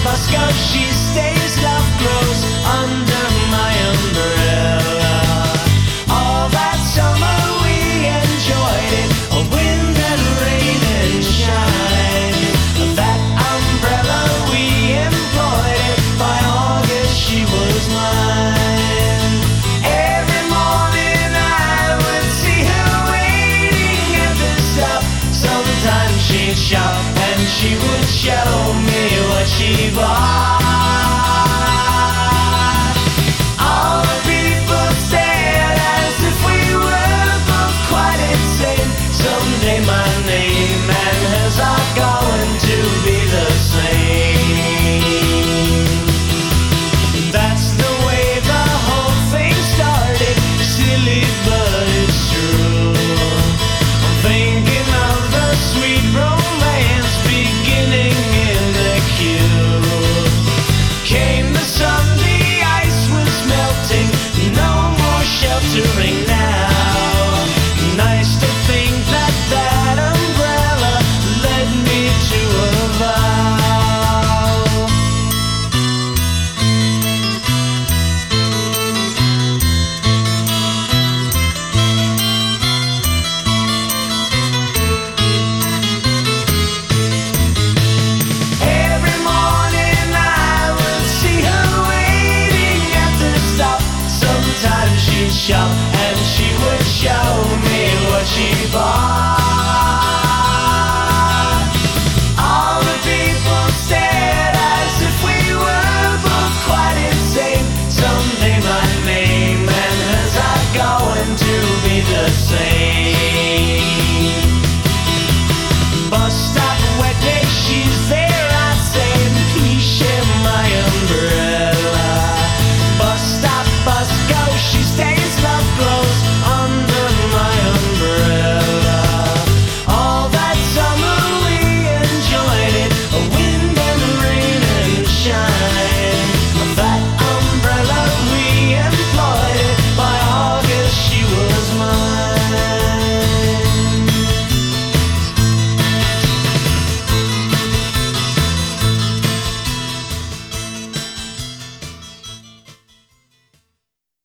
Moscow she stays, love grows under my umbrella. All that summer we enjoyed it, wind and rain and shine. That umbrella we employed it, by August she was mine. Every morning I would see her waiting at the stop. Sometimes she'd shop and she would show me what she bought.